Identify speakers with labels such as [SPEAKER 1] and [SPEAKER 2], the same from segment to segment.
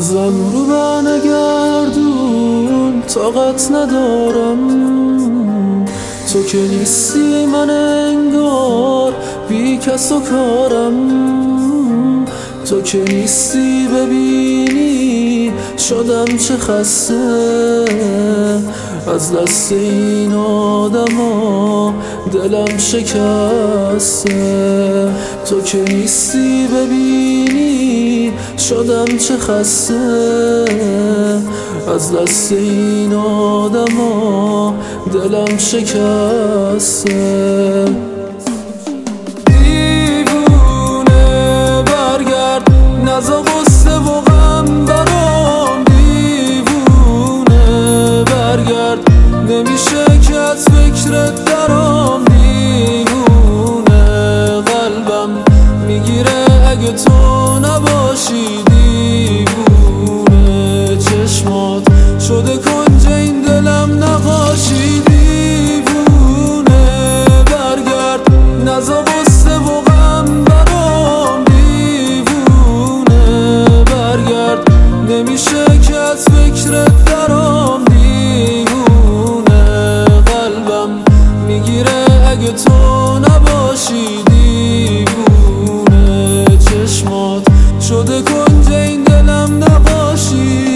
[SPEAKER 1] ازم رو برنگردون، طاقت ندارم. تو که نیستی من انگار بی کس و کارم. تو که نیستی ببینی شدم چه خسته از دست این آدما، دلم شکسته. تو که نیستی ببینی شدم چه خسته از دست این آدما، دلم شکسته. دیوونه برگرد، نزا غصه و غم برام. دیوونه برگرد، نمیشه که از فکرت درام. دیوونه قلبم میگیره اگه تو نباشی. دیوونه چشمات شده کنج این دلم نقاشی. دیوونه برگرد، نزا غصه و غم برام. دیوونه برگرد، نمیشه که از فکرت درام. دیوونه قلبم میگیره اگه تو نباشی. دیوونه چشمات شده کنج این دلم نقاشی.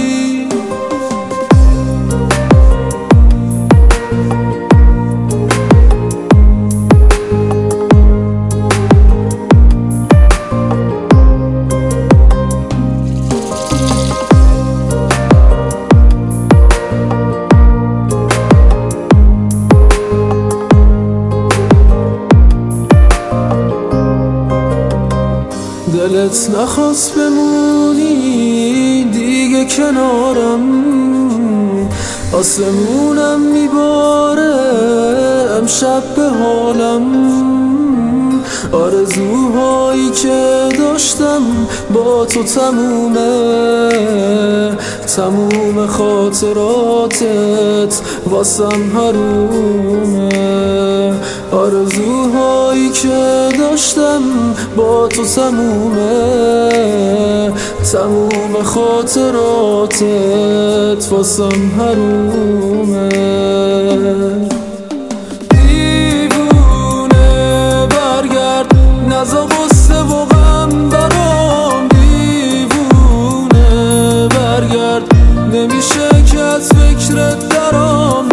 [SPEAKER 1] دلت نخواست بمونی دیگه کنارم. آسمونم میباره امشب به حالم. آرزوهایی که داشتم با تو تمومه. تموم خاطراتت واسم حرومه. آرزوهایی که داشتم با تو تمومه. تموم خاطراتت واسم حرومه. دیوونه برگرد، نزا غصه و غم برام. دیوونه برگرد، نمیشه که از فکرت درام.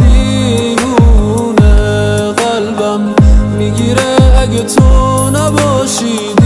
[SPEAKER 1] دیوونه قلبم میگیره اگه تو نباشی.